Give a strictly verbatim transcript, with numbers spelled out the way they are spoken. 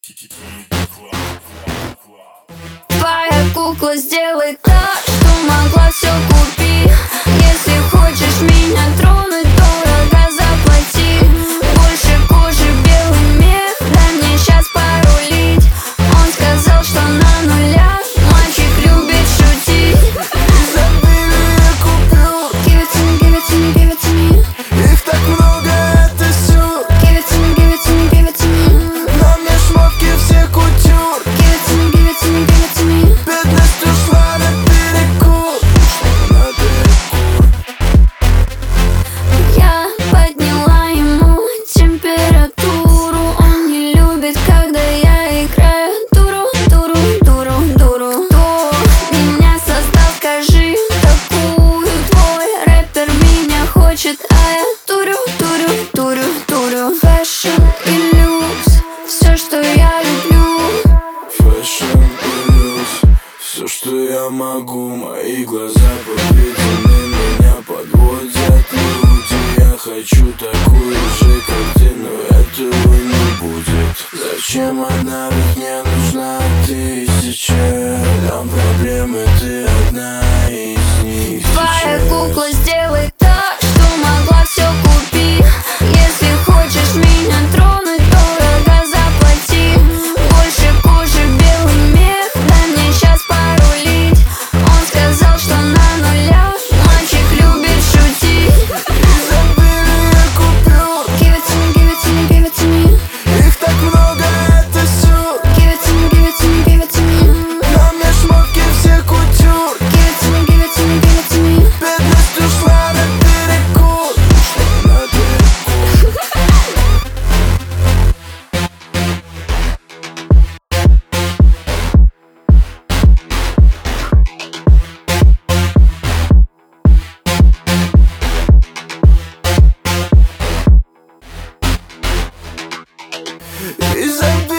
Твоя кукла сделает так, что могла все купить. Если хочешь меня тронуть, дорого заплати. Больше кожи, белый мех, дай мне сейчас порулить. Он сказал, что на нулях мальчик любит шутить. Изобилие я куплю. Give it to me, give it to me, give it to me. Их так много, это сюр. Give it to me, give it to me, give it to me. На мне шмотки все кутюр. Give it to me, give it to me, give it to me. Бедность ушла на перекур. На перекур. Я подняла ему температуру. Он не любит, когда я играю дуру, дуру, дуру, дуру. Кто меня создал, скажи такую? Твой рэпер меня хочет, а я турю, турю, турю, турю. Фэшн и люкс, все, что я люблю. Фэшн и люкс, все, что я могу. Мои глаза подведены, меня подводят люди. Я хочу такую же картину, этого не будет. Зачем она ведь мне нужна тысяча? Там проблемы, ты одна из них. Твоя сейчас. кукла сделает так, что могла все купить. Если хочешь меня тронуть, дорого заплати. Больше кожи, белый мех, дай мне сейчас порулить. Он сказал, что на нулях мальчик любит шутить. Изобилие я куплю. Give it to me, give it to me, give it to me. Их так много, это сюр. Give it to me, give it to me, give it to me. На мне шмотки все кутюр. Give it to me, give it to me, give it to me. Бедность ушла на перекур. На перекур. Изобилие